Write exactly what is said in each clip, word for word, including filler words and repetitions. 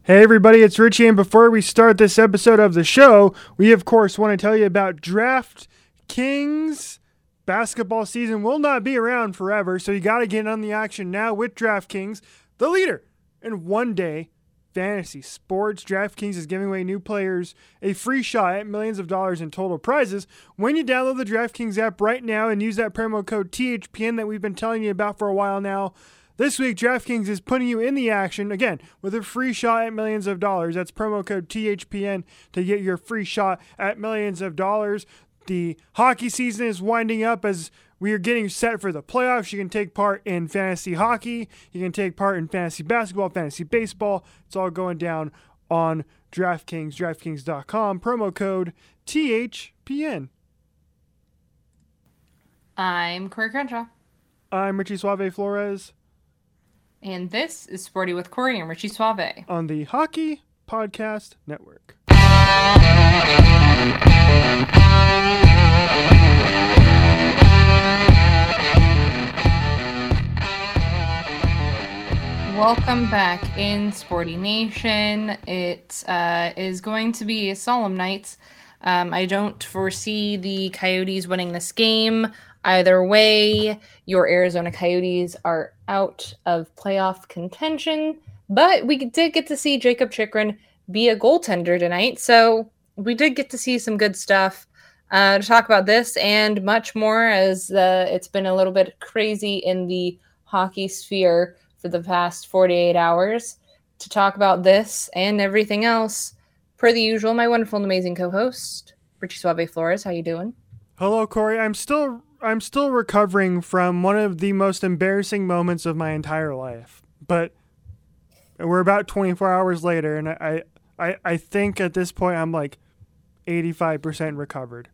Hey everybody, it's Richie, and before we start this episode of the show, we of course want to tell you about DraftKings. Basketball season will not be around forever, so you got to get on the action now with DraftKings, the leader in one-day fantasy sports. DraftKings is giving away new players a free shot at millions of dollars in total prizes when you download the DraftKings app right now and use that promo code T H P N that we've been telling you about for a while now. This week, DraftKings is putting you in the action, again, with a free shot at millions of dollars. That's promo code T H P N to get your free shot at millions of dollars. The hockey season is winding up as we are getting set for the playoffs. You can take part in fantasy hockey. You can take part in fantasy basketball, fantasy baseball. It's all going down on DraftKings, DraftKings dot com. Promo code T H P N. I'm Corey Crenshaw. I'm Richie Suave Flores. And this is Sporty with Corey and Richie Suave on the Hockey Podcast Network. Welcome back in Sporty Nation. It uh, is going to be a solemn night. Um, I don't foresee the Coyotes winning this game. Either way, your Arizona Coyotes are out of playoff contention, but we did get to see Jakob Chychrun be a goaltender tonight, so we did get to see some good stuff. Uh, to talk about this and much more, as uh, it's been a little bit crazy in the hockey sphere for the past forty-eight hours. To talk about this and everything else, per the usual, my wonderful and amazing co-host, Richie Suave Flores. How you doing? Hello, Corey. I'm still... I'm still recovering from one of the most embarrassing moments of my entire life, but we're about twenty-four hours later, and I, I, I think at this point I'm like eighty-five percent recovered.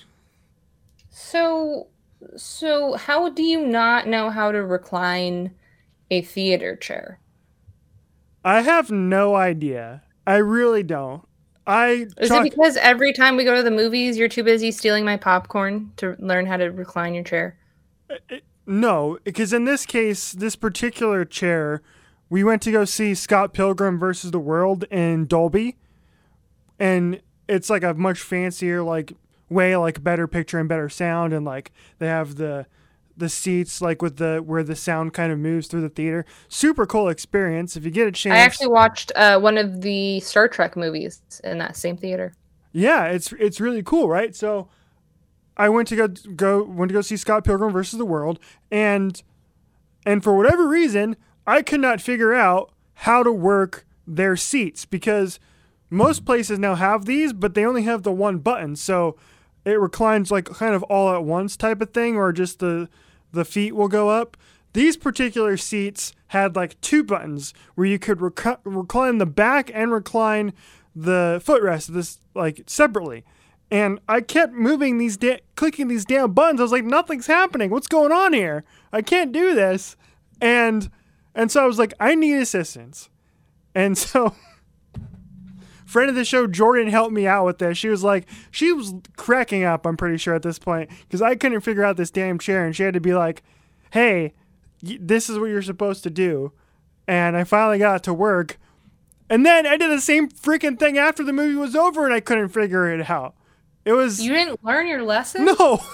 So, so how do you not know how to recline a theater chair? I have no idea. I really don't. I Is talk- it because every time we go to the movies, you're too busy stealing my popcorn to learn how to recline your chair? No, because in this case, this particular chair, we went to go see Scott Pilgrim versus the World in Dolby, and it's like a much fancier, like way like better picture and better sound, and like they have the the seats like with the where the sound kind of moves through the theater. Super cool experience if you get a chance. I actually watched uh, one of the Star Trek movies in that same theater. Yeah, it's it's really cool, right? So I went to go go went to go see Scott Pilgrim versus the World, and and for whatever reason, I could not figure out how to work their seats, because most places now have these, but they only have the one button. So it reclines like kind of all at once type of thing, or just the the feet will go up. These particular seats had like two buttons where you could rec- recline the back and recline the footrest of this like separately. And I kept moving these, da- clicking these damn buttons. I was like, nothing's happening. What's going on here? I can't do this. And and so I was like, I need assistance. And so friend of the show, Jordan, helped me out with this. She was like, she was cracking up, I'm pretty sure at this point, because I couldn't figure out this damn chair, and she had to be like, hey, y- this is what you're supposed to do. And I finally got it to work. And then I did the same freaking thing after the movie was over, and I couldn't figure it out. It was... You didn't learn your lesson? No!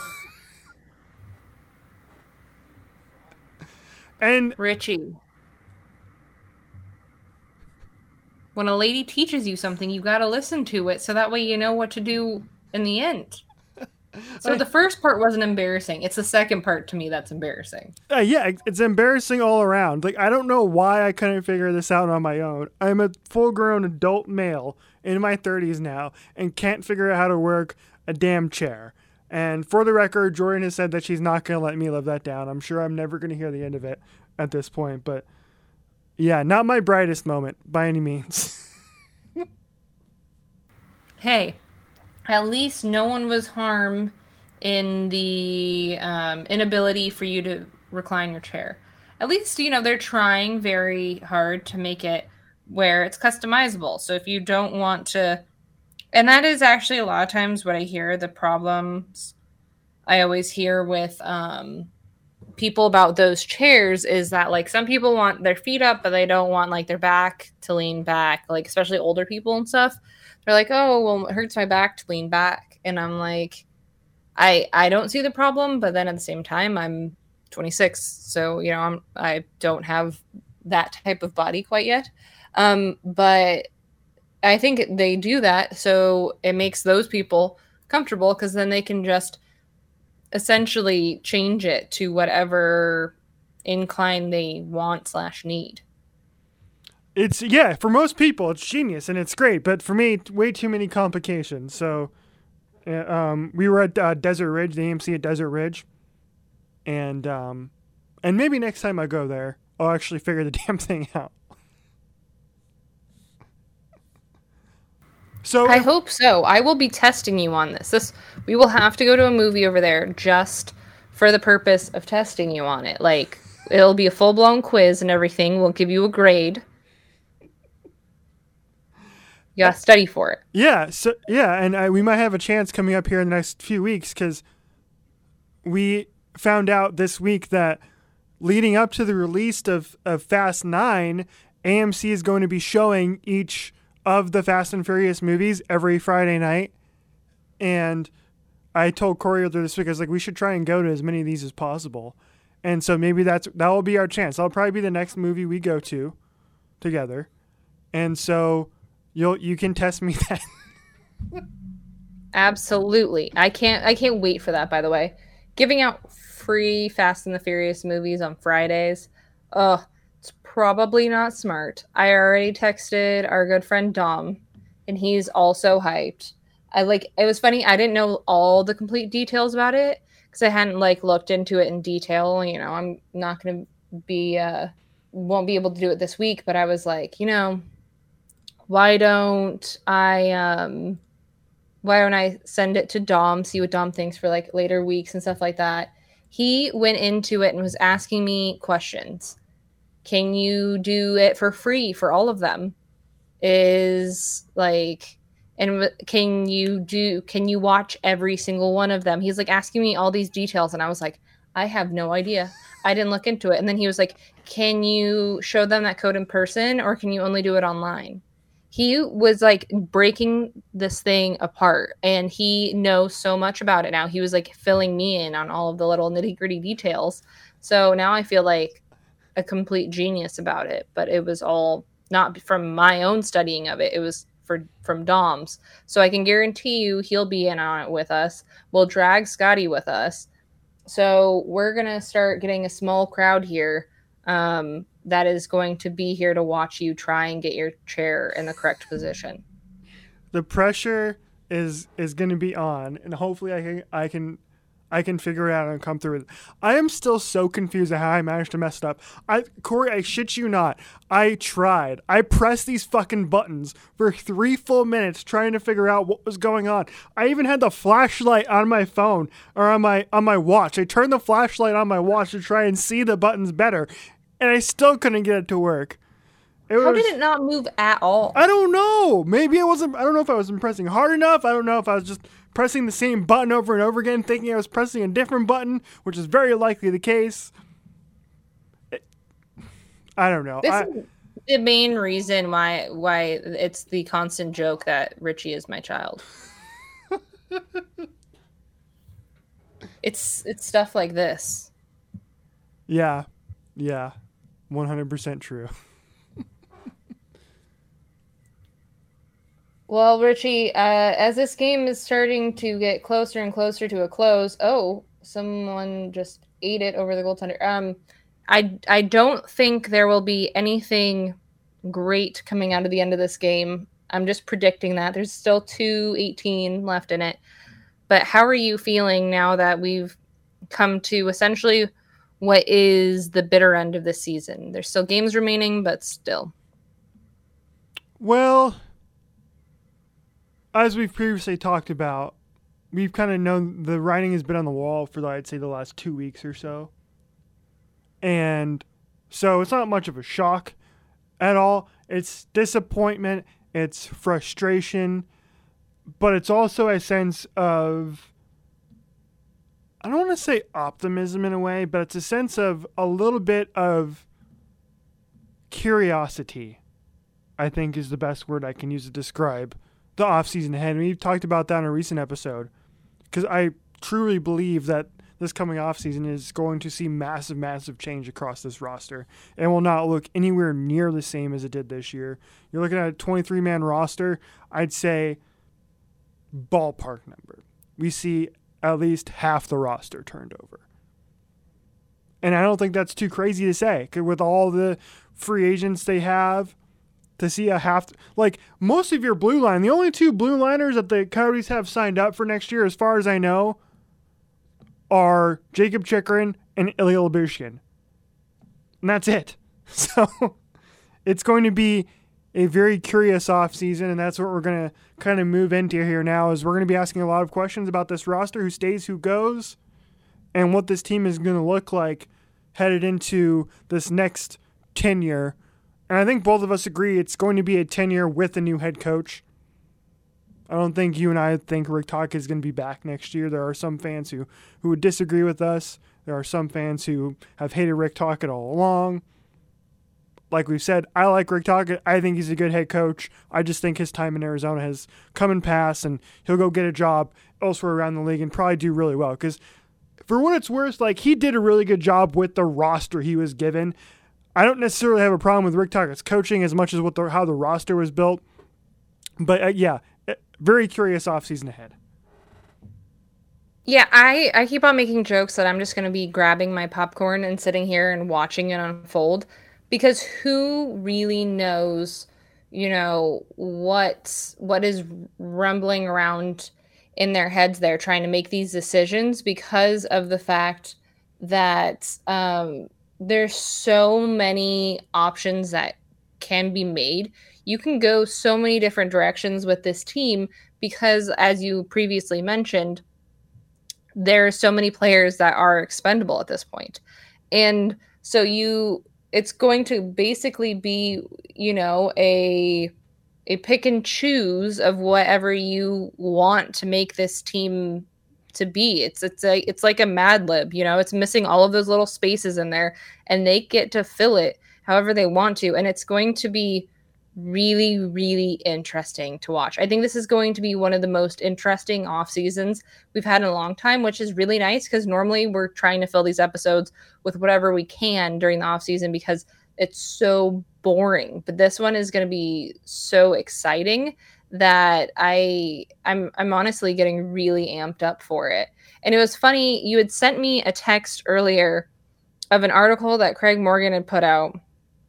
And... Richie. When a lady teaches you something, you got to listen to it so that way you know what to do in the end. So I, the first part wasn't embarrassing. It's the second part to me that's embarrassing. Uh, yeah, it's embarrassing all around. Like, I don't know why I couldn't figure this out on my own. I'm a full-grown adult male in my thirties now and can't figure out how to work a damn chair. And for the record, Jordan has said that she's not going to let me live that down. I'm sure I'm never going to hear the end of it at this point, but... yeah, not my brightest moment by any means. Hey, at least no one was harmed in the um, inability for you to recline your chair. At least, you know, they're trying very hard to make it where it's customizable. So if you don't want to... And that is actually a lot of times what I hear, the problems I always hear with... Um, people about those chairs is that like some people want their feet up, but they don't want like their back to lean back, like especially older people and stuff. They're like, oh, well, it hurts my back to lean back. And I'm like, I I don't see the problem, but then at the same time, I'm twenty-six, so you know, I'm I don't have that type of body quite yet. Um, but I think they do that so it makes those people comfortable because then they can just essentially change it to whatever incline they want slash need. It's yeah, for most people it's genius and it's great, but for me, way too many complications. So, uh, um, we were at uh, Desert Ridge, the A M C at Desert Ridge, and um, and maybe next time I go there, I'll actually figure the damn thing out. So I hope so. I will be testing you on this. This we will have to go to a movie over there just for the purpose of testing you on it. Like it'll be a full blown quiz and everything. We'll give you a grade. You gotta study for it. Yeah, so yeah, and I, we might have a chance coming up here in the next few weeks because we found out this week that leading up to the release of, of Fast Nine, A M C is going to be showing each of the Fast and Furious movies every Friday night. And I told Corey earlier this week, I was like, we should try and go to as many of these as possible. And so maybe that's that will be our chance. That'll probably be the next movie we go to together. And so you'll you can test me then. Absolutely. I can't I can't wait for that, by the way. Giving out free Fast and the Furious movies on Fridays. Ugh. It's probably not smart. I already texted our good friend Dom, and he's also hyped. I like. It was funny. I didn't know all the complete details about it because I hadn't like looked into it in detail. You know, I'm not going to be, uh, won't be able to do it this week. But I was like, you know, why don't I, um, why don't I send it to Dom, see what Dom thinks for like later weeks and stuff like that. He went into it and was asking me questions. Can you do it for free for all of them? Is like, and can you do, can you watch every single one of them? He's like asking me all these details. And I was like, I have no idea. I didn't look into it. And then he was like, can you show them that code in person or can you only do it online? He was like breaking this thing apart and he knows so much about it now. He was like filling me in on all of the little nitty gritty details. So now I feel like a complete genius about it, but it was all not from my own studying of it. It was for from Dom's. So I can guarantee you he'll be in on it with us. We'll drag Scotty with us. So we're going to start getting a small crowd here um, that is going to be here to watch you try and get your chair in the correct position. The pressure is is going to be on, and hopefully I can I can I can figure it out and come through with it. I am still so confused at how I managed to mess it up. I, Corey, I shit you not. I tried. I pressed these fucking buttons for three full minutes trying to figure out what was going on. I even had the flashlight on my phone or on my on my watch. I turned the flashlight on my watch to try and see the buttons better, and I still couldn't get it to work. It How was, did it not move at all? I don't know. Maybe I wasn't. I don't know if I wasn't pressing hard enough. I don't know if I was just pressing the same button over and over again, thinking I was pressing a different button, which is very likely the case. It, I don't know. This I, is the main reason why why it's the constant joke that Richie is my child. it's it's stuff like this. Yeah, yeah, one hundred percent true. Well, Richie, uh, as this game is starting to get closer and closer to a close, oh, someone just ate it over the goaltender. Um, I I don't think there will be anything great coming out of the end of this game. I'm just predicting that. There's still two eighteen left in it. But how are you feeling now that we've come to essentially what is the bitter end of this season? There's still games remaining, but still. Well, as we've previously talked about, we've kind of known the writing has been on the wall for, I'd say, the last two weeks or so. And so it's not much of a shock at all. It's disappointment, it's frustration, but it's also a sense of I don't want to say optimism in a way, but it's a sense of a little bit of curiosity, I think is the best word I can use to describe the offseason ahead. And we've talked about that in a recent episode because I truly believe that this coming offseason is going to see massive, massive change across this roster and will not look anywhere near the same as it did this year. You're looking at a twenty-three man roster, I'd say ballpark number. We see at least half the roster turned over. And I don't think that's too crazy to say, 'cause with all the free agents they have, to see a half, like most of your blue line, the only two blue liners that the Coyotes have signed up for next year, as far as I know, are Jacob Chychrun and Ilya Lyubushkin. And that's it. So it's going to be a very curious offseason, and that's what we're going to kind of move into here now, is we're going to be asking a lot of questions about this roster, who stays, who goes, and what this team is going to look like headed into this next tenure. And I think both of us agree it's going to be a tenure with a new head coach. I don't think you and I think Rick Tocchet is going to be back next year. There are some fans who, who would disagree with us. There are some fans who have hated Rick Tocchet all along. Like we've said, I like Rick Tocchet. I think he's a good head coach. I just think his time in Arizona has come and passed, and he'll go get a job elsewhere around the league and probably do really well. Because for what it's worth, like, he did a really good job with the roster he was given. I don't necessarily have a problem with Rick Tocchet's coaching as much as with the, how the roster was built. But, uh, yeah, very curious offseason ahead. Yeah, I, I keep on making jokes that I'm just going to be grabbing my popcorn and sitting here and watching it unfold, because who really knows, you know, what what is rumbling around in their heads there trying to make these decisions, because of the fact that um, there's so many options that can be made. You can go so many different directions with this team because, as you previously mentioned, there are so many players that are expendable at this point. And so you, it's going to basically be, you know, a, a pick and choose of whatever you want to make this team to be. It's, it's a, it's like a Mad Lib, you know, it's missing all of those little spaces in there, and they get to fill it however they want to. And it's going to be really, really interesting to watch. I think this is going to be one of the most interesting off seasons we've had in a long time, which is really nice, because normally we're trying to fill these episodes with whatever we can during the off season because it's so boring. But this one is going to be so exciting that I I'm I'm honestly getting really amped up for it. And it was funny, you had sent me a text earlier of an article that Craig Morgan had put out,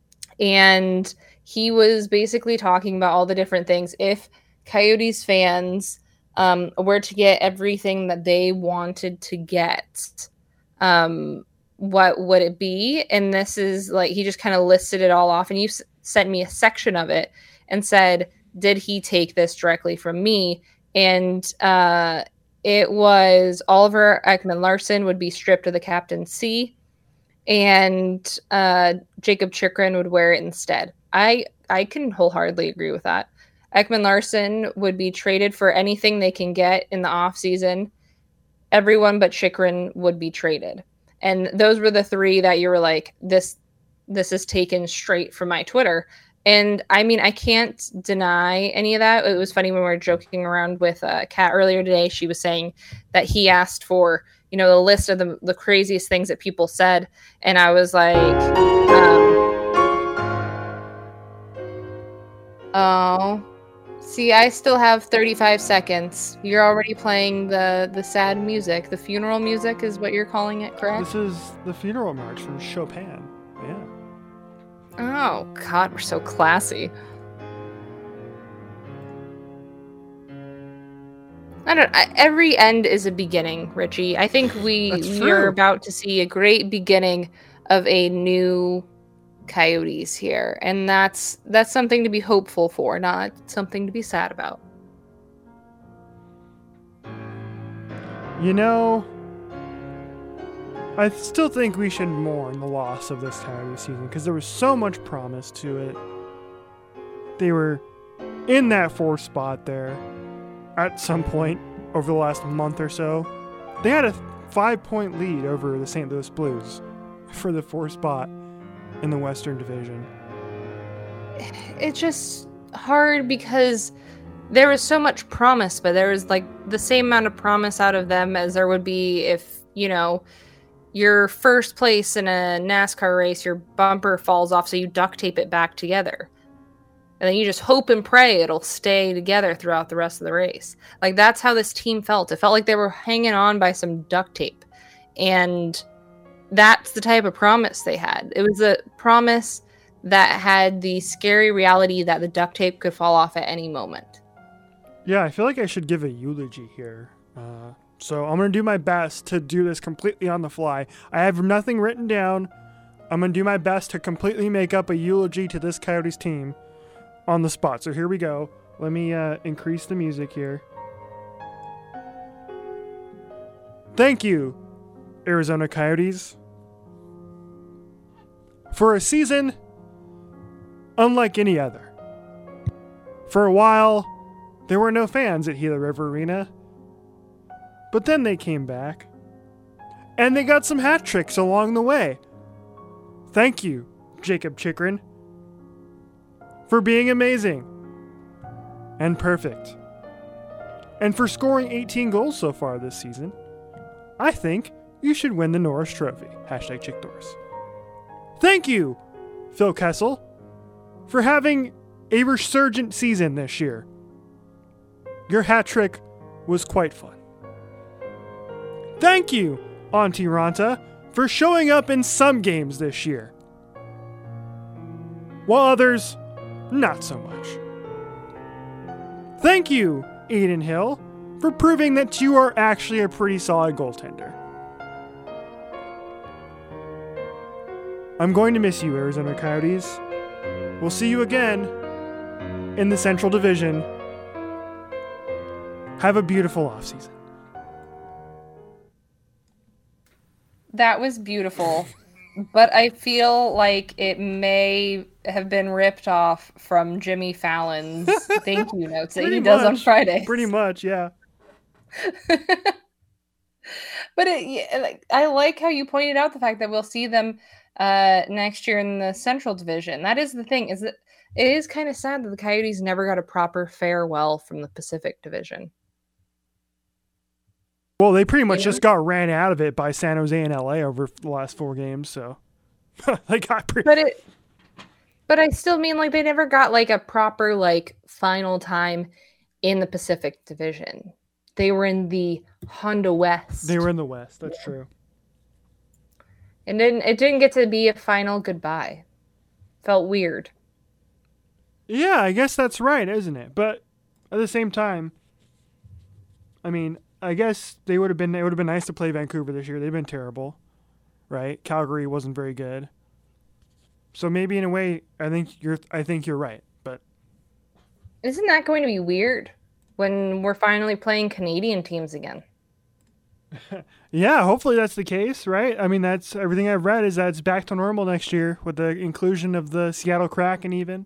and he was basically talking about all the different things. If Coyotes fans um, were to get everything that they wanted to get, um, what would it be? And this is like, he just kind of listed it all off, and you s- sent me a section of it and said, did he take this directly from me? And uh, it was Oliver Ekman-Larsson would be stripped of the captaincy, and uh, Jacob Chychrun would wear it instead. I I can wholeheartedly agree with that. Ekman-Larsson would be traded for anything they can get in the offseason. Everyone but Chychrun would be traded. And those were the three that you were like, this this is taken straight from my Twitter. And I mean, I can't deny any of that. It was funny when we were joking around with uh, Kat earlier today. She was saying that he asked for, you know, the list of the, the craziest things that people said. And I was like, um, oh, see, I still have thirty-five seconds. You're already playing the, the sad music. The funeral music is what you're calling it, correct? This is the funeral march from Chopin. Yeah. Oh, God, we're so classy. I don't. I, every end is a beginning, Richie. I think we we're about to see a great beginning of a new Coyotes here, and that's that's something to be hopeful for, not something to be sad about. You know, I still think we should mourn the loss of this Coyotes season because there was so much promise to it. They were in that fourth spot there at some point over the last month or so. They had a five-point lead over the Saint Louis Blues for the fourth spot in the Western Division. It's just hard because there was so much promise, but there was like the same amount of promise out of them as there would be if, you know, your first place in a NASCAR race, your bumper falls off, so you duct tape it back together. And then you just hope and pray it'll stay together throughout the rest of the race. Like, that's how this team felt. It felt like they were hanging on by some duct tape. And that's the type of promise they had. It was a promise that had the scary reality that the duct tape could fall off at any moment. Yeah, I feel like I should give a eulogy here. Uh, so I'm going to do my best to do this completely on the fly. I have nothing written down. I'm going to do my best to completely make up a eulogy to this Coyotes team on the spot. So here we go. Let me uh, increase the music here. Thank you, Arizona Coyotes, for a season unlike any other. For a while, there were no fans at Gila River Arena, but then they came back, and they got some hat tricks along the way. Thank you, Jacob Chychrun, for being amazing and perfect, and for scoring eighteen goals so far this season. I think you should win the Norris Trophy. Hashtag Chick Doors. Thank you, Phil Kessel, for having a resurgent season this year. Your hat trick was quite fun. Thank you, Auntie Ranta, for showing up in some games this year, while others, not so much. Thank you, Adin Hill, for proving that you are actually a pretty solid goaltender. I'm going to miss you, Arizona Coyotes. We'll see you again in the Central Division. Have a beautiful offseason. That was beautiful, but I feel like it may have been ripped off from Jimmy Fallon's thank you notes that he does on Friday. Pretty much, yeah. But it, I like how you pointed out the fact that we'll see them uh, next year in the Central Division. That is the thing, is that it is kind of sad that the Coyotes never got a proper farewell from the Pacific Division. Well, they pretty much yeah. just got ran out of it by San Jose and L A over the last four games, so they got pretty. But it, but I still mean like they never got like a proper like final time in the Pacific Division. They were in the Honda West. They were in the West. That's true. And then it didn't get to be a final goodbye. Felt weird. Yeah, I guess that's right, isn't it? But at the same time, I mean, I guess they would have been. It would have been nice to play Vancouver this year. They've been terrible, right? Calgary wasn't very good. So maybe in a way, I think you're. I think you're right. But isn't that going to be weird when we're finally playing Canadian teams again? Yeah, hopefully that's the case, right? I mean, that's everything I've read is that it's back to normal next year with the inclusion of the Seattle Kraken, even.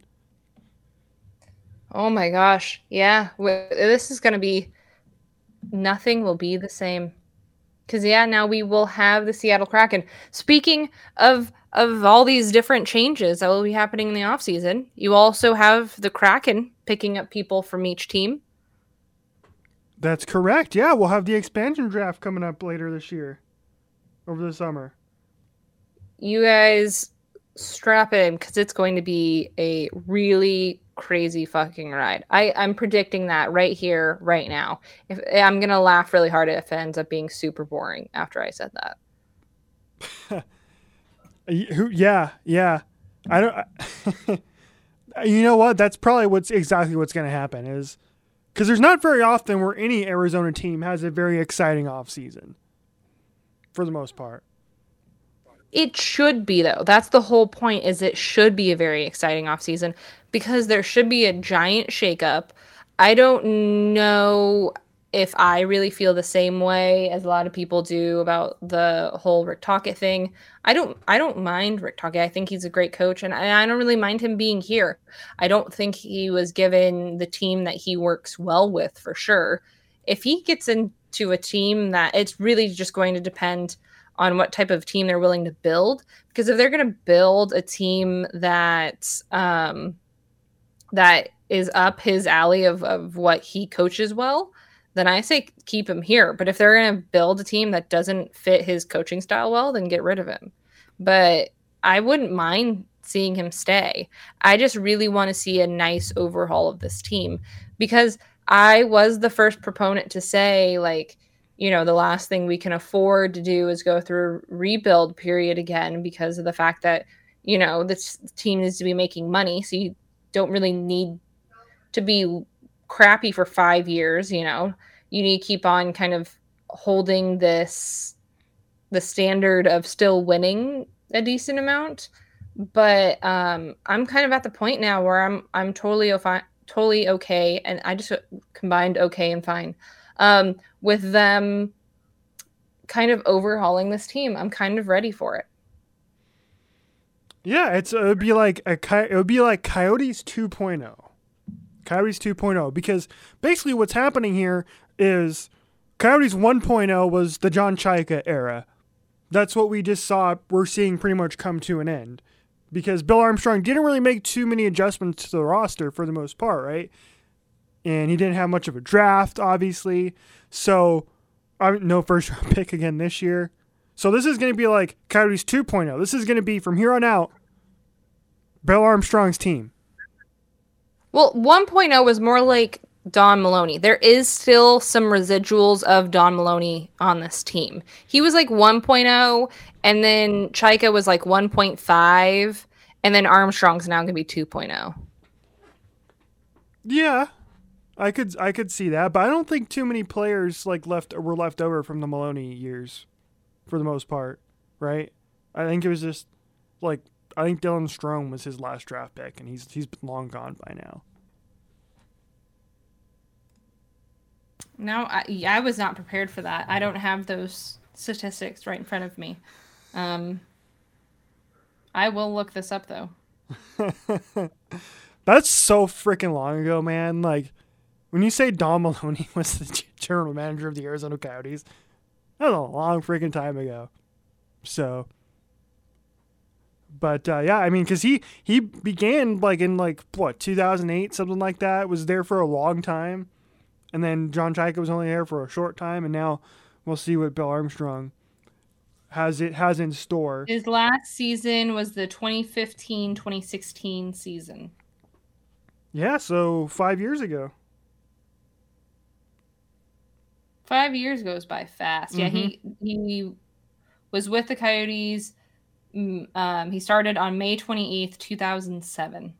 Oh my gosh, yeah. This is going to be. Nothing will be the same. Because, yeah, now we will have the Seattle Kraken. Speaking of of all these different changes that will be happening in the offseason, you also have the Kraken picking up people from each team. That's correct. Yeah, we'll have the expansion draft coming up later this year, over the summer. You guys strap in because it's going to be a really crazy fucking ride. I, I'm predicting that right here, right now. If I'm gonna laugh really hard if it ends up being super boring after I said that. yeah, yeah. I don't. I, you know what? That's probably what's exactly what's gonna happen is because there's not very often where any Arizona team has a very exciting offseason. For the most part. It should be, though. That's the whole point, is it should be a very exciting offseason because there should be a giant shakeup. I don't know if I really feel the same way as a lot of people do about the whole Rick Tocchet thing. I don't I don't mind Rick Tocchet. I think he's a great coach, and I, I don't really mind him being here. I don't think he was given the team that he works well with, for sure. If he gets in to a team that it's really just going to depend on what type of team they're willing to build. Because if they're going to build a team that um, that is up his alley of, of what he coaches well, then I say keep him here. But if they're going to build a team that doesn't fit his coaching style well, then get rid of him. But I wouldn't mind seeing him stay. I just really want to see a nice overhaul of this team, because I was the first proponent to say, like, you know, the last thing we can afford to do is go through a rebuild period again, because of the fact that, you know, this team needs to be making money. So you don't really need to be crappy for five years. You know, you need to keep on kind of holding this, the standard of still winning a decent amount. But um, I'm kind of at the point now where I'm I'm totally o- totally okay, and I just combined okay and fine um, with them kind of overhauling this team. I'm kind of ready for it. Yeah, it's it would be like a it would be like Coyotes two point oh. Coyotes two point oh, because basically what's happening here is Coyotes one point oh was the John Chayka era. That's what we just saw. We're seeing pretty much come to an end, because Bill Armstrong didn't really make too many adjustments to the roster for the most part, right? And he didn't have much of a draft, obviously. So, I mean, no first round pick again this year. So this is going to be like Coyotes two point oh. This is going to be, from here on out, Bill Armstrong's team. Well, one point oh was more like Don Maloney. There is still some residuals of Don Maloney on this team. He was like one point oh, and then Chayka was like one point five, and then Armstrong's now going to be two point oh. Yeah, I could I could see that, but I don't think too many players like left were left over from the Maloney years, for the most part, right? I think it was just like I think Dylan Strome was his last draft pick, and he's he's long gone by now. No, I, I was not prepared for that. I don't have those statistics right in front of me. Um, I will look this up, though. That's so freaking long ago, man. Like, when you say Don Maloney was the general manager of the Arizona Coyotes, that was a long freaking time ago. So, but uh, yeah, I mean, because he, he began, like, in, like, what, two thousand eight, something like that, was there for a long time. And then John Chayka was only there for a short time, and now we'll see what Bill Armstrong has it has in store. His last season was the twenty fifteen twenty sixteen season. Yeah, so five years ago. Five years goes by fast. Mm-hmm. Yeah, he he was with the Coyotes. Um, he started on May twenty-eighth, two thousand seven.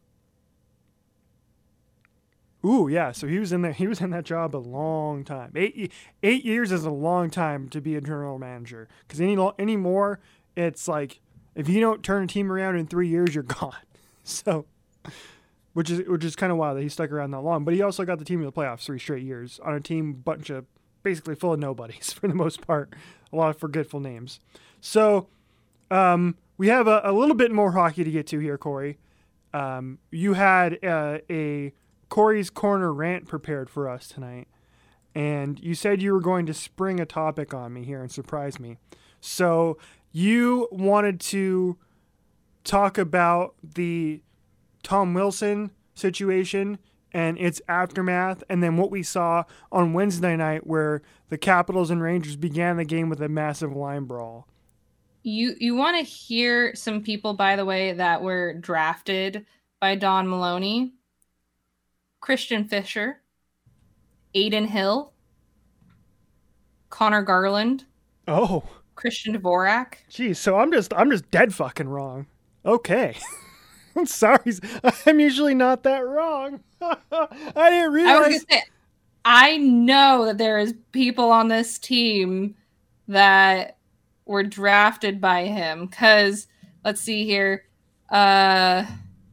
Ooh, yeah. So he was in there. He was in that job a long time. Eight eight years is a long time to be a general manager. Because any anymore, it's like if you don't turn a team around in three years, you're gone. So, which is which is kind of wild that he stuck around that long. But he also got the team to the playoffs three straight years on a team bunch of basically full of nobodies for the most part. A lot of forgetful names. So, um, we have a, a little bit more hockey to get to here, Corey. Um, you had uh, a Corey's Corner rant prepared for us tonight, and you said you were going to spring a topic on me here and surprise me. So you wanted to talk about the Tom Wilson situation and its aftermath, and then what we saw on Wednesday night where the Capitals and Rangers began the game with a massive line brawl. You you want to hear some people, by the way, that were drafted by Don Maloney? Christian Fischer, Aiden Hill, Connor Garland. Oh, Christian Dvorak. Geez, so I'm just I'm just dead fucking wrong. Okay. I'm sorry. I'm usually not that wrong. I didn't realize. I was gonna say, I know that there is people on this team that were drafted by him. Because, let's see here. Uh...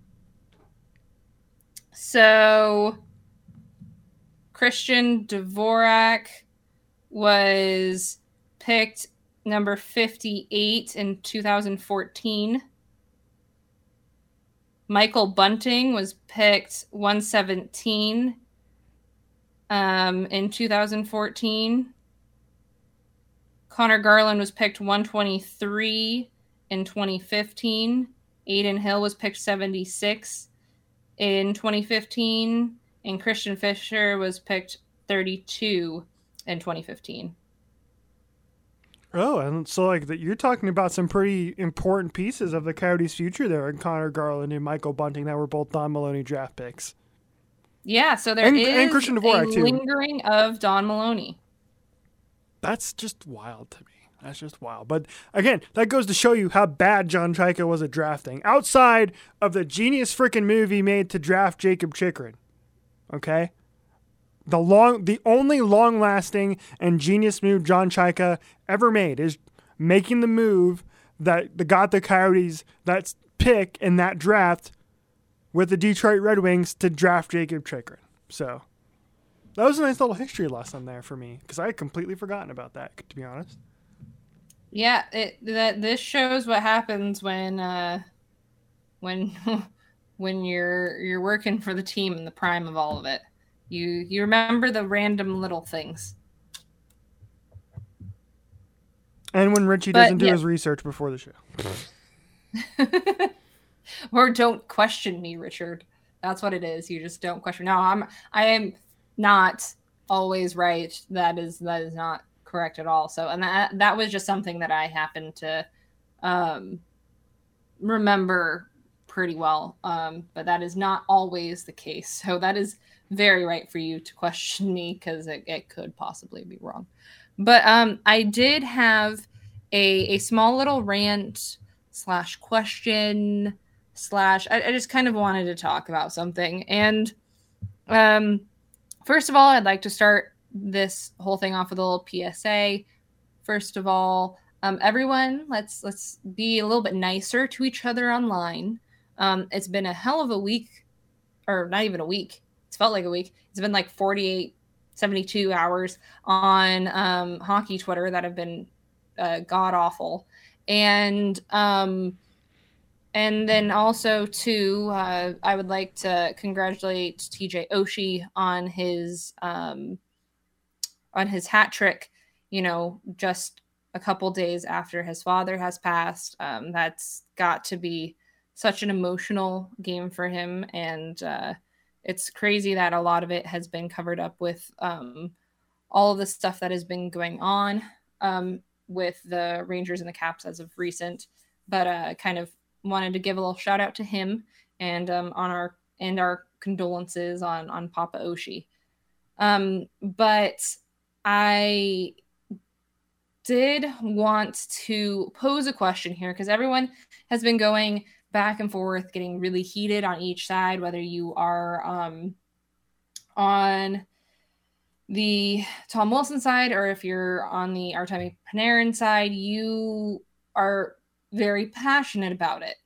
So, Christian Dvorak was picked number fifty-eight in two thousand fourteen. Michael Bunting was picked one seventeen um, in two thousand fourteen. Connor Garland was picked one twenty-three in twenty fifteen. Aiden Hill was picked seventy-six in twenty fifteen. And Christian Fisher was picked thirty-two in twenty fifteen. Oh, and so like that, you're talking about some pretty important pieces of the Coyotes' future there, in Connor Garland and Michael Bunting, that were both Don Maloney draft picks. Yeah, so there and, is and Christian Dvorak, a too. lingering of Don Maloney. That's just wild to me. That's just wild. But again, that goes to show you how bad John Chayka was at drafting. Outside of the genius freaking move he made to draft Jacob Chychrun. Okay? The long, the only long-lasting and genius move John Chayka ever made is making the move that got the Coyotes that pick in that draft with the Detroit Red Wings to draft Jacob Chychrun. So that was a nice little history lesson there for me, because I had completely forgotten about that, to be honest. Yeah, it that this shows what happens when uh, when when you're you're working for the team in the prime of all of it. You you remember the random little things. And when Richie But, doesn't do yeah. his research before the show. Or don't question me, Richard. That's what it is. You just don't question. No, I'm I am not always right. That is that is not correct at all. So, and that that was just something that I happened to um, remember pretty well. Um, but that is not always the case. So that is very right for you to question me, because it, it could possibly be wrong. But um, I did have a a small little rant slash question slash I, I just kind of wanted to talk about something. And um, first of all, I'd like to start this whole thing off with a little P S A. First of all, um, everyone, let's let's be a little bit nicer to each other online. Um, it's been a hell of a week, or not even a week. It's felt like a week. It's been like forty-eight, seventy-two hours on um, hockey Twitter that have been uh, god awful. And um, and then also too, uh, I would like to congratulate T J Oshie on his um, on his hat trick. You know, just a couple days after his father has passed. Um, that's got to be such an emotional game for him, and uh, it's crazy that a lot of it has been covered up with um, all of the stuff that has been going on um, with the Rangers and the Caps as of recent. But uh, kind of wanted to give a little shout out to him and um, on our and our condolences on on Papa Oshie. Um, but I did want to pose a question here, because everyone has been going back and forth, getting really heated on each side, whether you are um, on the Tom Wilson side or if you're on the Artemi Panarin side. You are very passionate about it.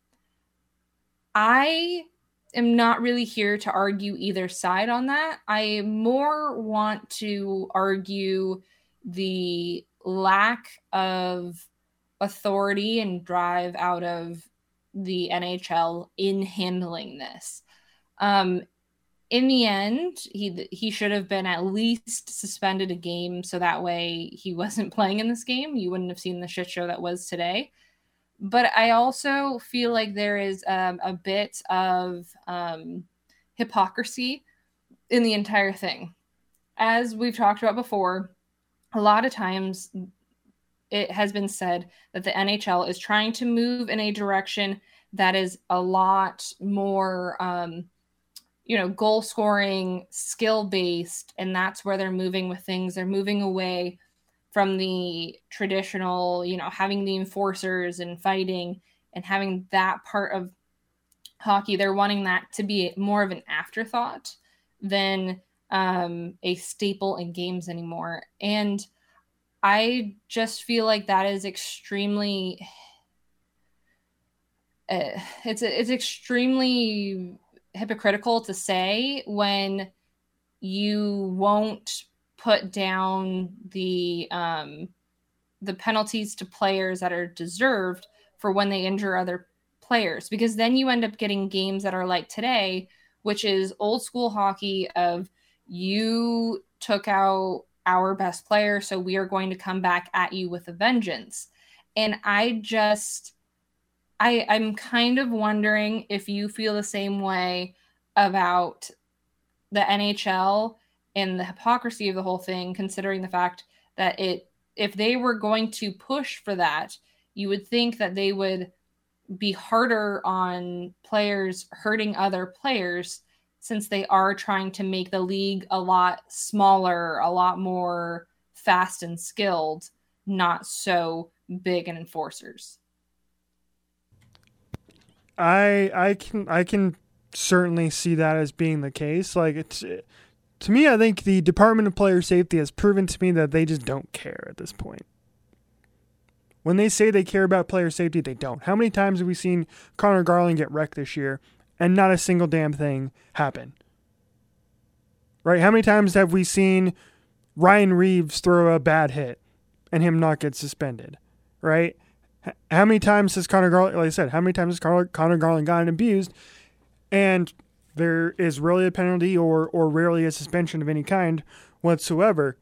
I am not really here to argue either side on that. I more want to argue the lack of authority and drive out of the N H L in handling this. Um, in the end, he he should have been at least suspended a game, so that way he wasn't playing in this game. You wouldn't have seen the shit show that was today. But I also feel like there is um, a bit of um, hypocrisy in the entire thing. As we've talked about before, a lot of times it has been said that the N H L is trying to move in a direction that is a lot more, um, you know, goal scoring, skill based, and that's where they're moving with things. They're moving away from the traditional, you know, having the enforcers and fighting and having that part of hockey. They're wanting that to be more of an afterthought than um, a staple in games anymore. And I just feel like that is extremely, uh, it's it's extremely hypocritical to say when you won't put down the um, the penalties to players that are deserved for when they injure other players, because then you end up getting games that are like today, which is old school hockey of you took out our best player, so we are going to come back at you with a vengeance. And I just, I, I'm kind of wondering if you feel the same way about the N H L and the hypocrisy of the whole thing, considering the fact that it, if they were going to push for that, you would think that they would be harder on players hurting other players, since they are trying to make the league a lot smaller, a lot more fast and skilled, not so big in enforcers. I I can I can certainly see that as being the case. Like, it's, to me, I think the Department of Player Safety has proven to me that they just don't care at this point. When they say they care about player safety, they don't. How many times have we seen Connor Garland get wrecked this year and not a single damn thing happen? Right? How many times have we seen Ryan Reeves throw a bad hit and him not get suspended? Right? How many times has Connor Garland, like I said, how many times has Connor Garland gotten abused and there is rarely a penalty or or rarely a suspension of any kind whatsoever?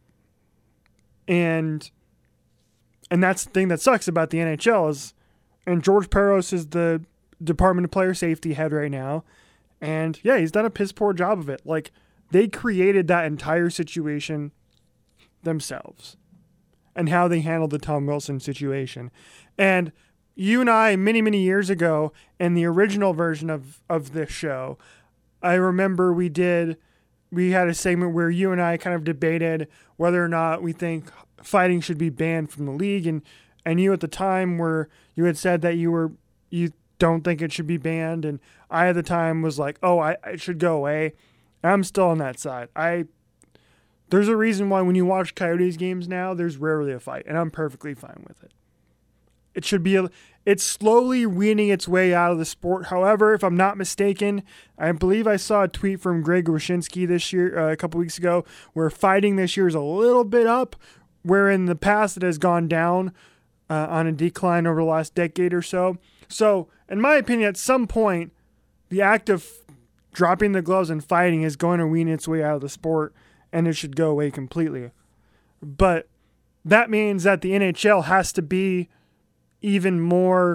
And and that's the thing that sucks about the N H L is, and George Parros is the Department of Player Safety head right now, and yeah, he's done a piss poor job of it. Like, they created that entire situation themselves and how they handled the Tom Wilson situation. And you and I, many, many years ago, in the original version of, of this show, I remember we did, we had a segment where you and I kind of debated whether or not we think fighting should be banned from the league. And, and you at the time were, you had said that you were, you don't think it should be banned. And I at the time was like, oh, I, it should go away. I'm still on that side. I, there's a reason why when you watch Coyotes games now, there's rarely a fight, and I'm perfectly fine with it. It should be, a, it's slowly weaning its way out of the sport. However, if I'm not mistaken, I believe I saw a tweet from Greg Wyshynski this year, uh, a couple weeks ago, where fighting this year is a little bit up, where in the past it has gone down uh, on a decline over the last decade or so. So, in my opinion, at some point, the act of dropping the gloves and fighting is going to wean its way out of the sport, and it should go away completely. But that means that the N H L has to be even more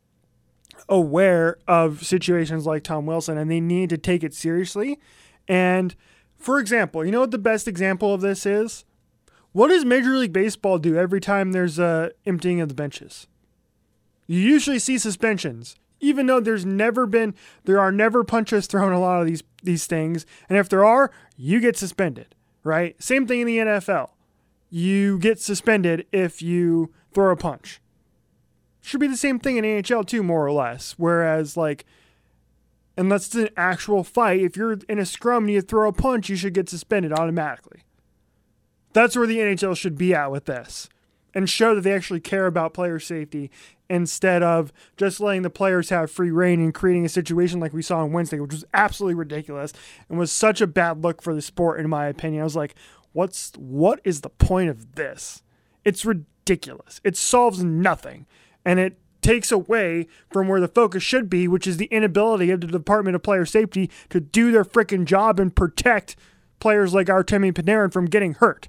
aware of situations like Tom Wilson, and they need to take it seriously. And, for example, you know what the best example of this is? What does Major League Baseball do every time there's a emptying of the benches? You usually see suspensions, even though there's never been, there are never punches thrown a lot of these, these things. And if there are, you get suspended, right? Same thing in the N F L. You get suspended if you throw a punch. Should be the same thing in N H L too, more or less. Whereas, like, unless it's an actual fight, if you're in a scrum and you throw a punch, you should get suspended automatically. That's where the N H L should be at with this, and show that they actually care about player safety instead of just letting the players have free reign and creating a situation like we saw on Wednesday, which was absolutely ridiculous and was such a bad look for the sport, in my opinion. I was like, what's what is the point of this? It's ridiculous. It solves nothing. And it takes away from where the focus should be, which is the inability of the Department of Player Safety to do their freaking job and protect players like Artemi Panarin from getting hurt.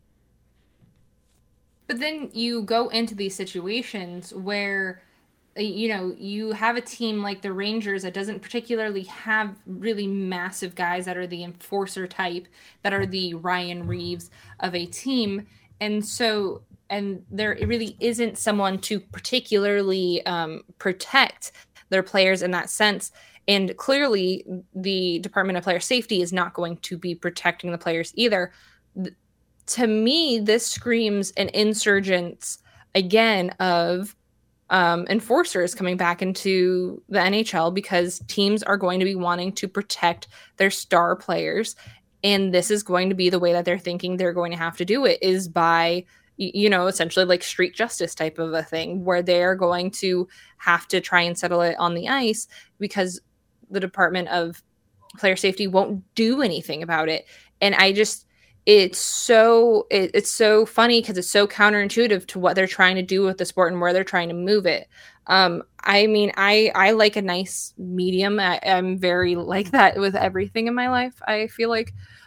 But then you go into these situations where, you know, you have a team like the Rangers that doesn't particularly have really massive guys that are the enforcer type, that are the Ryan Reeves of a team. And so, and there really isn't someone to particularly um, protect their players in that sense. And clearly the Department of Player Safety is not going to be protecting the players either. To me, this screams an insurgence again of um, enforcers coming back into the N H L, because teams are going to be wanting to protect their star players. And this is going to be the way that they're thinking they're going to have to do it, is by, you know, essentially like street justice type of a thing, where they're going to have to try and settle it on the ice because the Department of Player Safety won't do anything about it. And I just, it's so, it, it's so funny because it's so counterintuitive to what they're trying to do with the sport and where they're trying to move it. Um, I mean, I, I like a nice medium. I, I'm very like that with everything in my life, I feel like.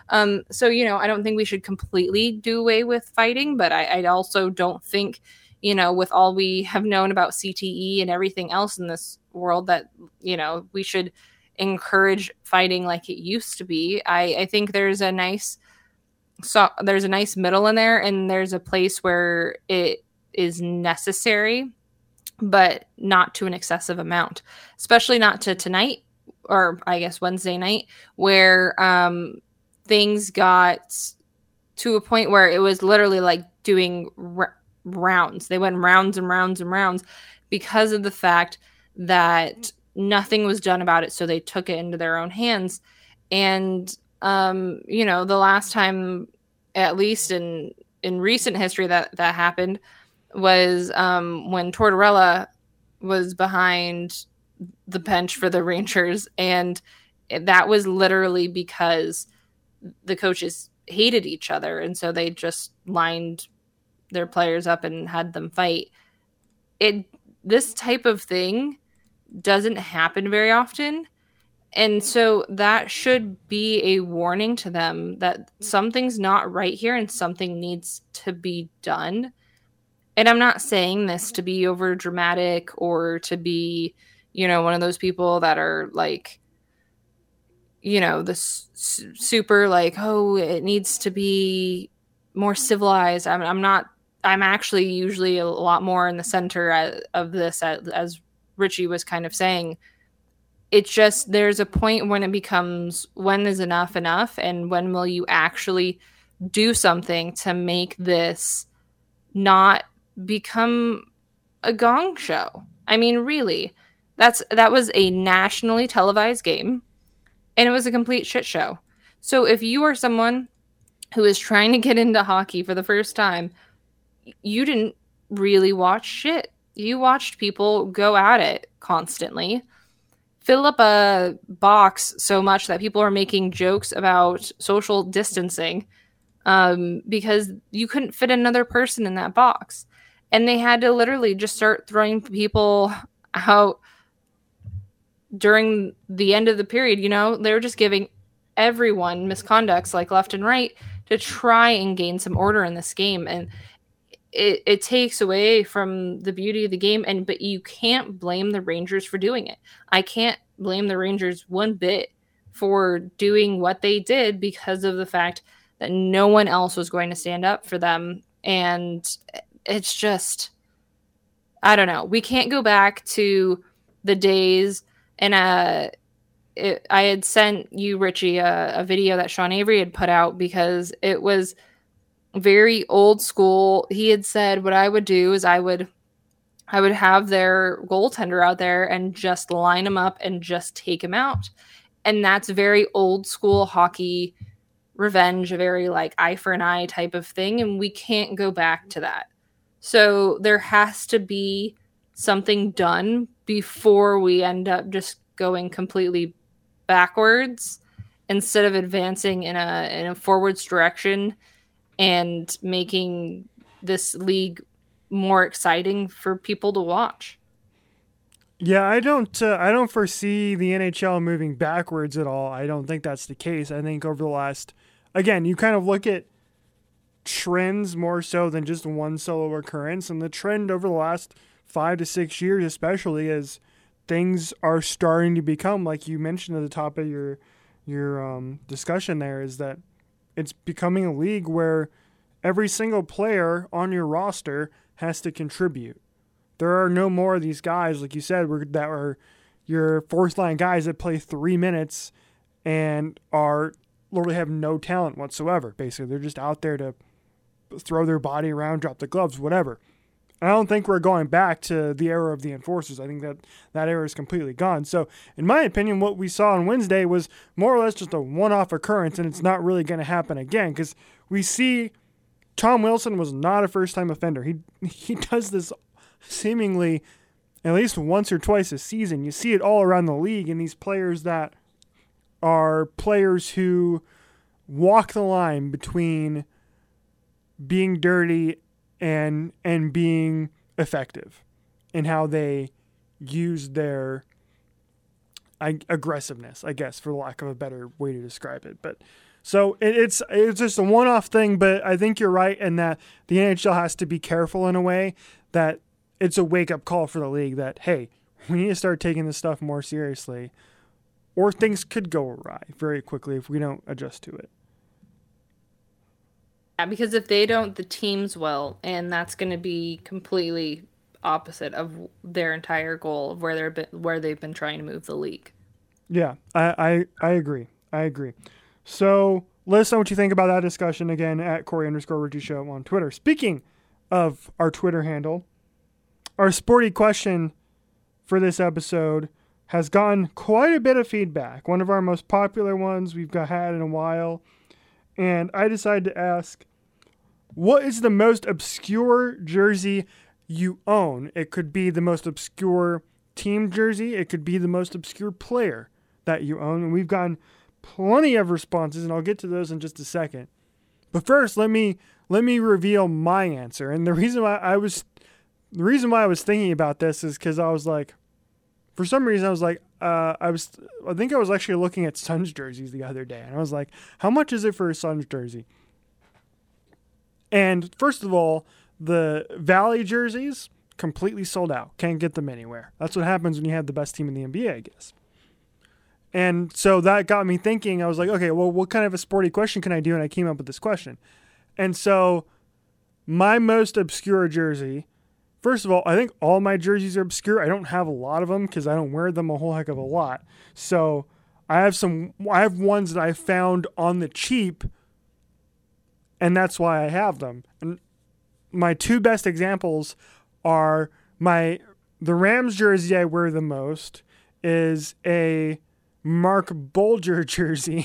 Um, so, you know, I don't think we should completely do away with fighting, but I, I also don't think, you know, with all we have known about C T E and everything else in this world that, you know, we should encourage fighting like it used to be. I, I think there's a nice, so there's a nice middle in there, and there's a place where it is necessary, but not to an excessive amount, especially not to tonight, or I guess Wednesday night, where um, things got to a point where it was literally like doing r- rounds. They went rounds and rounds and rounds because of the fact that nothing was done about it. So they took it into their own hands. And, um, you know, the last time, at least in, in recent history that, that happened was um, when Tortorella was behind the bench for the Rangers. And that was literally because the coaches hated each other. And so they just lined their players up and had them fight. It, this type of thing doesn't happen very often. And so that should be a warning to them that something's not right here and something needs to be done. And I'm not saying this to be over dramatic or to be, you know, one of those people that are like, you know, the s- super like, oh, it needs to be more civilized. I'm, I'm not, I'm actually usually a lot more in the center of this, as, as Richie was kind of saying. It's just, there's a point when it becomes, when is enough enough? And when will you actually do something to make this not become a gong show? I mean, really, that's, that was a nationally televised game. And it was a complete shit show. So if you are someone who is trying to get into hockey for the first time, you didn't really watch shit. You watched people go at it constantly, fill up a box so much that people are making jokes about social distancing um, because you couldn't fit another person in that box. And they had to literally just start throwing people out during the end of the period. You know, they were just giving everyone misconducts like left and right to try and gain some order in this game. And it, it takes away from the beauty of the game. And but you can't blame the Rangers for doing it. I can't blame the Rangers one bit for doing what they did because of the fact that no one else was going to stand up for them. And it's just, I don't know. We can't go back to the days. And uh, it, I had sent you, Richie, a, a video that Sean Avery had put out because it was very old school. He had said what I would do is I would I would have their goaltender out there and just line him up and just take him out. And that's very old school hockey revenge, a very like eye for an eye type of thing. And we can't go back to that. So there has to be something done before we end up just going completely backwards instead of advancing in a in a forwards direction and making this league more exciting for people to watch. Yeah, I don't uh, I don't foresee the N H L moving backwards at all. I don't think that's the case. I think over the last, again, you kind of look at trends more so than just one solo occurrence, and the trend over the last five to six years especially is things are starting to become, like you mentioned at the top of your your um, discussion there, is that it's becoming a league where every single player on your roster has to contribute. There are no more of these guys, like you said, that are your fourth line guys that play three minutes and are literally have no talent whatsoever. Basically, they're just out there to throw their body around, drop the gloves, whatever. I don't think we're going back to the era of the enforcers. I think that that era is completely gone. So, in my opinion, what we saw on Wednesday was more or less just a one-off occurrence, and it's not really going to happen again because we see Tom Wilson was not a first-time offender. He he does this seemingly at least once or twice a season. You see it all around the league, and these players that are players who walk the line between being dirty and and being effective in how they use their I, aggressiveness, I guess, for lack of a better way to describe it. But So it, it's it's just a one-off thing, but I think you're right in that the N H L has to be careful in a way that it's a wake-up call for the league that, hey, we need to start taking this stuff more seriously, or things could go awry very quickly if we don't adjust to it. Yeah, because if they don't, the teams will, and that's going to be completely opposite of their entire goal of where they're been, where they've been trying to move the league. Yeah, I, I, I agree. I agree. So let us know what you think about that discussion again at Corey underscore Richie Show on Twitter. Speaking of our Twitter handle, our sporty question for this episode has gotten quite a bit of feedback. One of our most popular ones we've got had in a while. And I decided to ask, what is the most obscure jersey you own? It could be the most obscure team jersey. It could be the most obscure player that you own. And we've gotten plenty of responses, and I'll get to those in just a second. But first, let me let me reveal my answer. And the reason why I was the reason why I was thinking about this is because I was like, for some reason, I was like, uh, I was I think I was actually looking at Suns jerseys the other day, and I was like, how much is it for a Suns jersey? And first of all, the Valley jerseys completely sold out. Can't get them anywhere. That's what happens when you have the best team in the N B A, I guess. And so that got me thinking. I was like, okay, well, what kind of a sporty question can I do? And I came up with this question. And so my most obscure jersey, first of all, I think all my jerseys are obscure. I don't have a lot of them because I don't wear them a whole heck of a lot. So I have some, I have ones that I found on the cheap, and that's why I have them. And my two best examples are my, the Rams jersey I wear the most is a Mark Bulger jersey.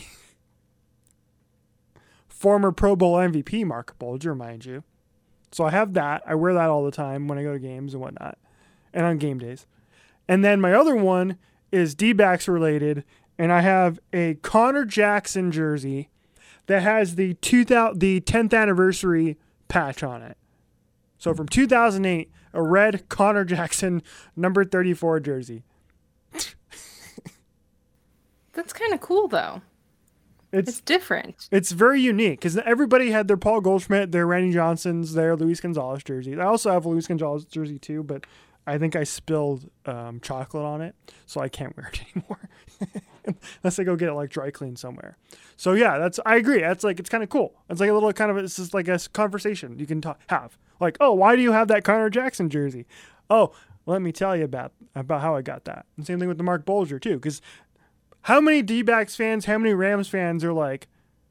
Former Pro Bowl M V P Mark Bulger, mind you. So I have that. I wear that all the time when I go to games and whatnot, and on game days. And then my other one is D-backs related, and I have a Connor Jackson jersey that has the two thousand the tenth anniversary patch on it. So from two thousand eight, a red Connor Jackson number thirty-four jersey. That's kind of cool, though. It's, it's different. It's very unique because everybody had their Paul Goldschmidt, their Randy Johnsons, their Luis Gonzalez jersey. I also have a Luis Gonzalez jersey too, but I think I spilled um, chocolate on it, so I can't wear it anymore unless I go get it like dry clean somewhere. So yeah, that's I agree. That's like it's kind of cool. It's like a little kind of it's just like a conversation you can talk, have. Like, oh, why do you have that Connor Jackson jersey? Oh, let me tell you about about how I got that. And same thing with the Mark Bulger too, because how many D-backs fans, how many Rams fans are like,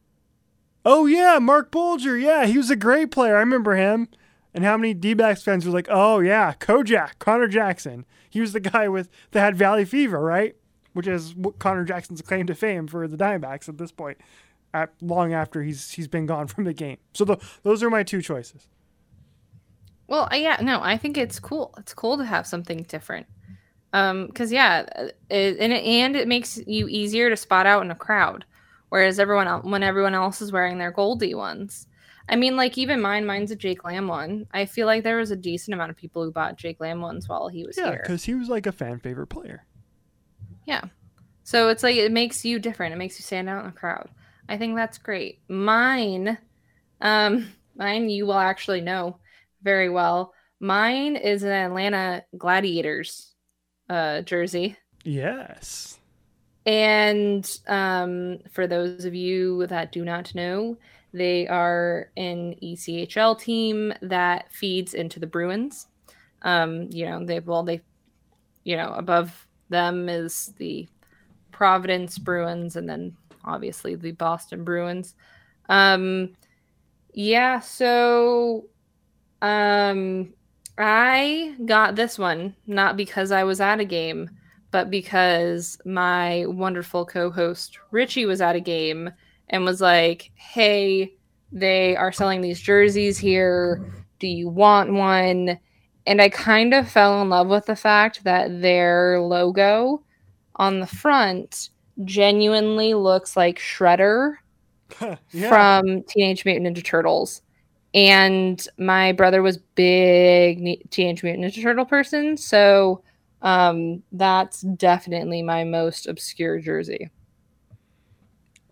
oh yeah, Mark Bulger, yeah, he was a great player. I remember him. And how many D-backs fans were like, oh yeah, Kojak, Connor Jackson. He was the guy with that had Valley Fever, right? Which is what Connor Jackson's claim to fame for the Diamondbacks at this point, at, long after he's he's been gone from the game. So the, those are my two choices. Well, yeah, no, I think it's cool. It's cool to have something different. Um, cause yeah, it, and it, and it makes you easier to spot out in a crowd, whereas everyone else, when everyone else is wearing their Goldie ones. I mean, like even mine, mine's a Jake Lamb one. I feel like there was a decent amount of people who bought Jake Lamb ones while he was yeah, here. Yeah, because he was like a fan favorite player. Yeah, so it's like it makes you different. It makes you stand out in the crowd. I think that's great. Mine, um, mine you will actually know very well. Mine is an Atlanta Gladiators uh jersey. Yes. And um for those of you that do not know, they are an E C H L team that feeds into the Bruins. Um you know, they well they you know, above them is the Providence Bruins and then obviously the Boston Bruins. Um yeah, so um I got this one not because I was at a game, but because my wonderful co-host Richie was at a game and was like, hey, they are selling these jerseys here. Do you want one? And I kind of fell in love with the fact that their logo on the front genuinely looks like Shredder yeah. from Teenage Mutant Ninja Turtles. And my brother was big Teenage Mutant Ninja Turtle person, so um, that's definitely my most obscure jersey.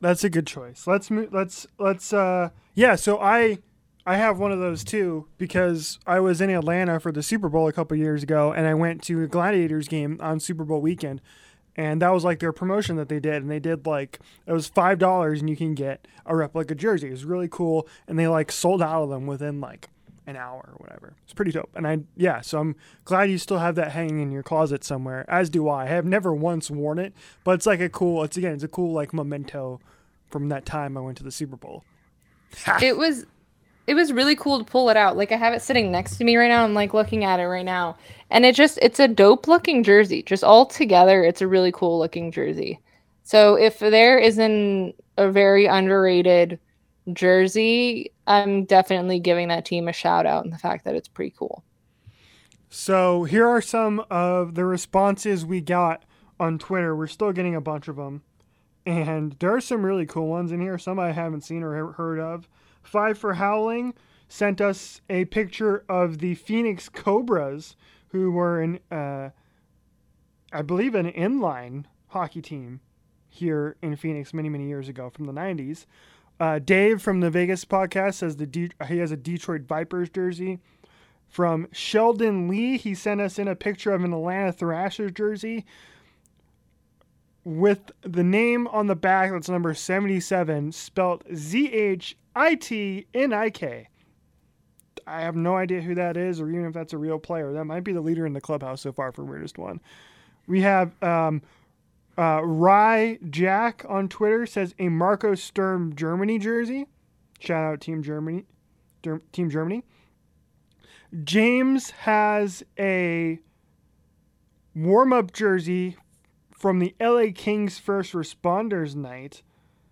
That's a good choice. Let's move. Let's let's. Uh, yeah. So I I have one of those too because I was in Atlanta for the Super Bowl a couple years ago, and I went to a Gladiators game on Super Bowl weekend, and that was like their promotion that they did, and they did like it was five dollars, and you can get a replica jersey. It was really cool, and they like sold out of them within like an hour or whatever. It's pretty dope. And I yeah, so I'm glad you still have that hanging in your closet somewhere, as do I. I have never once worn it, but it's like a cool. It's again, it's a cool like memento from that time I went to the Super Bowl. It was it was really cool to pull it out. Like I have it sitting next to me right now. I'm like looking at it right now. And it just it's a dope looking jersey. Just all together, it's a really cool looking jersey. So if there isn't a very underrated jersey, I'm definitely giving that team a shout out and the fact that it's pretty cool. So here are some of the responses we got on Twitter. We're still getting a bunch of them. And there are some really cool ones in here. Some I haven't seen or heard of. Five for Howling sent us a picture of the Phoenix Cobras, who were an, uh, I believe, an inline hockey team here in Phoenix many, many years ago from the nineties. Uh, Dave from the Vegas podcast says the De- he has a Detroit Vipers jersey. From Sheldon Lee, he sent us in a picture of an Atlanta Thrashers jersey with the name on the back, that's number seventy-seven, spelled Z H I T N I K. I have no idea who that is or even if that's a real player. That might be the leader in the clubhouse so far for Weirdest One. We have um, uh, Rye Jack on Twitter says a Marco Sturm Germany jersey. Shout out Team Germany. Team Germany. James has a warm-up jersey from the L A Kings First Responders Night,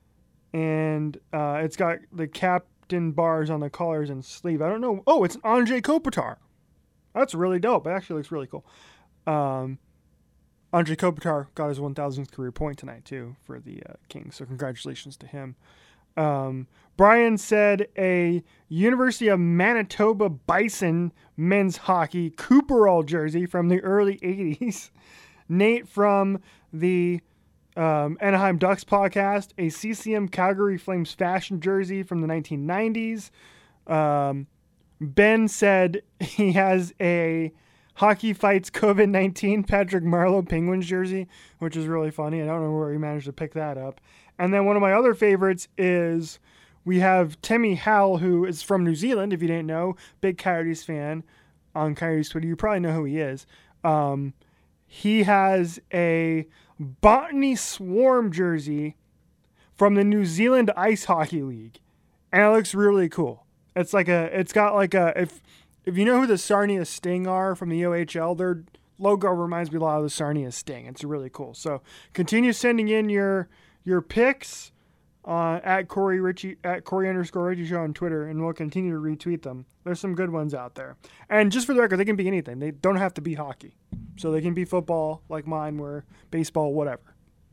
and uh, it's got the captain bars on the collars and sleeve. I don't know. Oh, it's an Anze Kopitar. That's really dope. It actually looks really cool. Um, Anze Kopitar got his one thousandth career point tonight, too, for the uh, Kings, so congratulations to him. Um, Brian said a University of Manitoba Bison men's hockey Cooperall jersey from the early eighties. Nate from the um, Anaheim Ducks podcast, a C C M Calgary Flames fashion jersey from the nineteen nineties. Um, Ben said he has a Hockey Fights COVID nineteen Patrick Marleau Penguins jersey, which is really funny. I don't know where he managed to pick that up. And then one of my other favorites is we have Temi Howell, who is from New Zealand, if you didn't know, big Coyotes fan on Coyotes Twitter. You probably know who he is. Um, he has a Botany Swarm jersey from the New Zealand Ice Hockey League, and it looks really cool. It's like a, it's got like a, if if you know who the Sarnia Sting are from the O H L, their logo reminds me a lot of the Sarnia Sting. It's really cool. So continue sending in your your picks uh, at Corey Ritchie at Corey underscore Ritchie Show on Twitter, and we'll continue to retweet them. There's some good ones out there. And just for the record, they can be anything. They don't have to be hockey. So they can be football like mine, where baseball, whatever.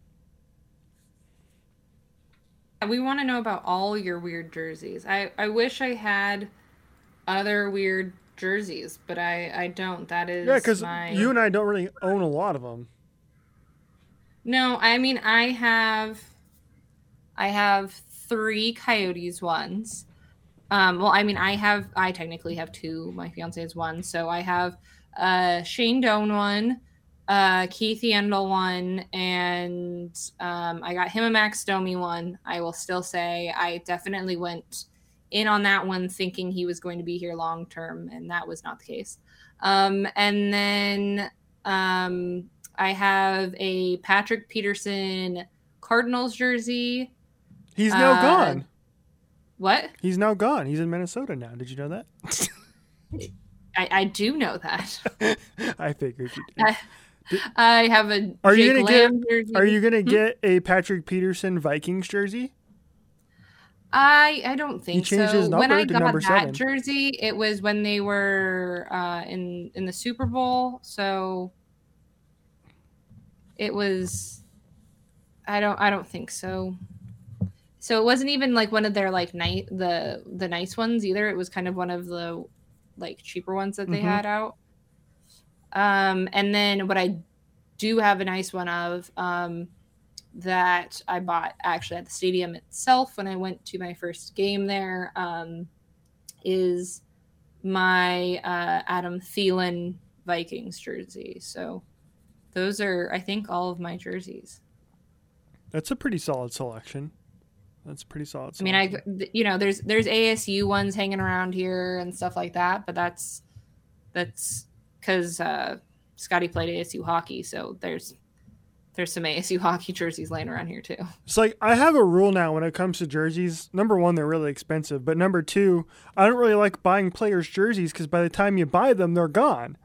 We want to know about all your weird jerseys. I, I wish I had other weird jerseys, but I, I don't. That is yeah, because my... you and I don't really own a lot of them. No, I mean I have I have three Coyotes ones. Um, well, I mean I have I technically have two. My fiance has one, so I have uh, Shane Doan one, uh, Keith Yandel one, and um, I got him a Max Domi one. I will still say I definitely went in on that one thinking he was going to be here long term, and that was not the case. Um, and then um, I have a Patrick Peterson Cardinals jersey. He's now uh, gone. What? He's now gone. He's in Minnesota now. Did you know that? I, I do know that. I figured you did. I, I have a are Jake you gonna Lamb get, jersey. Are you going to Hmm? get a Patrick Peterson Vikings jersey? I I don't think He changed so. his number When I to got number that seven. jersey, it was when they were uh, in in the Super Bowl. So it was. I don't. I don't think so. So it wasn't even like one of their like night the the nice ones either. It was kind of one of the like cheaper ones that they Mhm. had out. Um, and then what I do have a nice one of um, that I bought actually at the stadium itself when I went to my first game there um, is my uh, Adam Thielen Vikings jersey. So those are, I think, all of my jerseys. That's a pretty solid selection. That's a pretty solid selection. I mean, I you know, there's there's A S U ones hanging around here and stuff like that, but that's that's because uh, Scotty played A S U hockey, so there's there's some A S U hockey jerseys laying around here too. It's like I have a rule now when it comes to jerseys. Number one, they're really expensive, but number two, I don't really like buying players' jerseys because by the time you buy them, they're gone.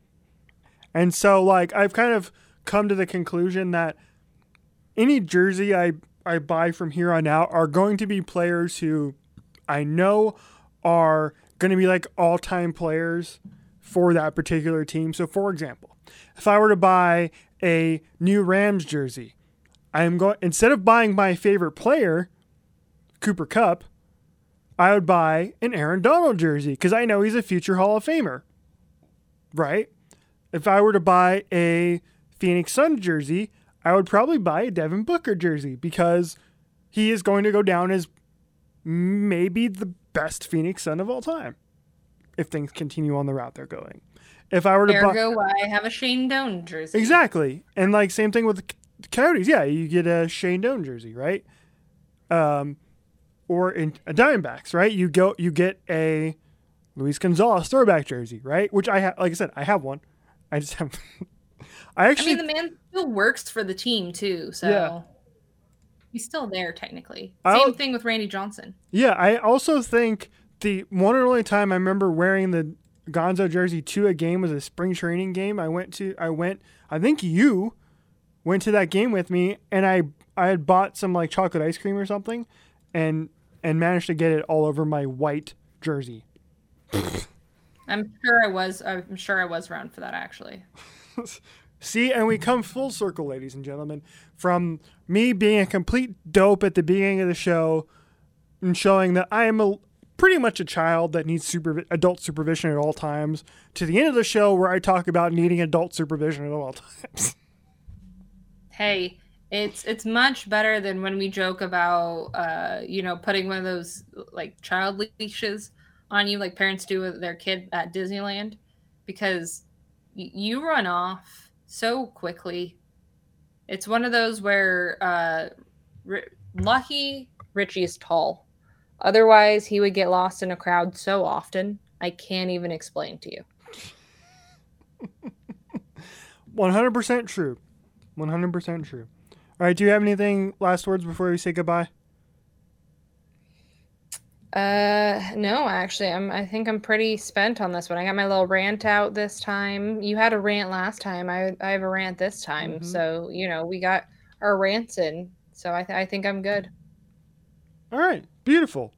And so, like, I've kind of come to the conclusion that any jersey I I buy from here on out are going to be players who I know are going to be like all-time players for that particular team. So, for example, if I were to buy a new Rams jersey, I am going instead of buying my favorite player, Cooper Kupp, I would buy an Aaron Donald jersey because I know he's a future Hall of Famer, right? If I were to buy a Phoenix Suns jersey, I would probably buy a Devin Booker jersey because he is going to go down as maybe the best Phoenix Sun of all time if things continue on the route they're going. If I were to Ergo, buy, I have a Shane Doan jersey. Exactly, and like same thing with the Coyotes. Yeah, you get a Shane Doan jersey, right? Um, or in a Diamondbacks, right? You go, you get a Luis Gonzalez throwback jersey, right? Which I have, like I said, I have one. I just have. I actually. I mean, the man still works for the team too, so yeah. He's still there technically. Same I'll, thing with Randy Johnson. Yeah, I also think the one and only time I remember wearing the Gonzo jersey to a game was a spring training game. I went to. I went. I think you went to that game with me, and I I had bought some like chocolate ice cream or something, and and managed to get it all over my white jersey. I'm sure I was. I'm sure I was around for that actually. See, and we come full circle, ladies and gentlemen, from me being a complete dope at the beginning of the show and showing that I am a, pretty much a child that needs super, adult supervision at all times to the end of the show where I talk about needing adult supervision at all times. Hey, it's it's much better than when we joke about, uh, you know, putting one of those like child leashes on you like parents do with their kid at Disneyland because y- you run off so quickly. It's one of those where uh, R- lucky Richie is tall. Otherwise, he would get lost in a crowd so often, I can't even explain to you. one hundred percent true. one hundred percent true. All right, do you have anything, last words before we say goodbye? Uh, no, actually, I'm, I think I'm pretty spent on this one. I got my little rant out this time. You had a rant last time. I, I have a rant this time. Mm-hmm. So, you know, we got our rants in. So I, th- I think I'm good. All right. Beautiful.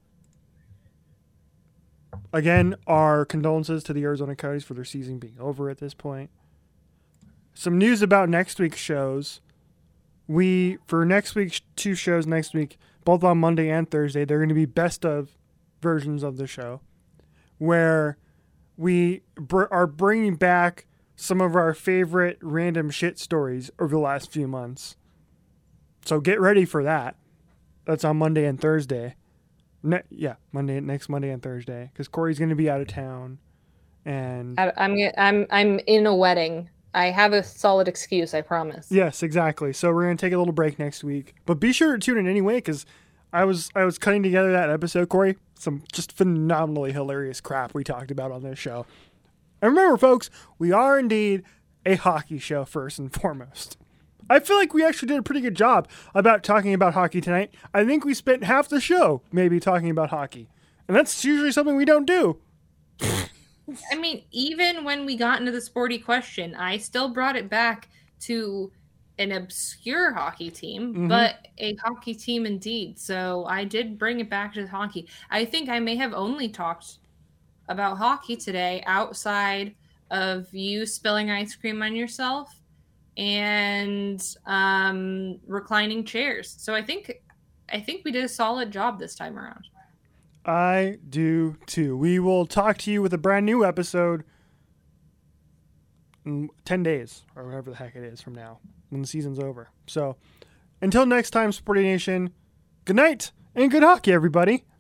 Again, our condolences to the Arizona Coyotes for their season being over at this point. Some news about next week's shows. We, for next week's two shows next week, both on Monday and Thursday, they're going to be best of versions of the show where we br- are bringing back some of our favorite random shit stories over the last few months. So get ready for that. That's on Monday and Thursday. Ne- yeah, Monday, next Monday and Thursday, because Corey's going to be out of town, and I, I'm I'm I'm in a wedding. I have a solid excuse, I promise. Yes, exactly. So we're going to take a little break next week, but be sure to tune in anyway, because I was I was cutting together that episode, Corey. Some just phenomenally hilarious crap we talked about on this show. And remember, folks, we are indeed a hockey show first and foremost. I feel like we actually did a pretty good job about talking about hockey tonight. I think we spent half the show maybe talking about hockey. And that's usually something we don't do. I mean, even when we got into the sporty question, I still brought it back to an obscure hockey team, mm-hmm. but a hockey team indeed. So I did bring it back to hockey. I think I may have only talked about hockey today outside of you spilling ice cream on yourself and um, reclining chairs. So I think I think we did a solid job this time around. I do too. We will talk to you with a brand new episode in ten days or whatever the heck it is from now when the season's over. So Until next time, Sporty Nation, good night and good hockey, everybody.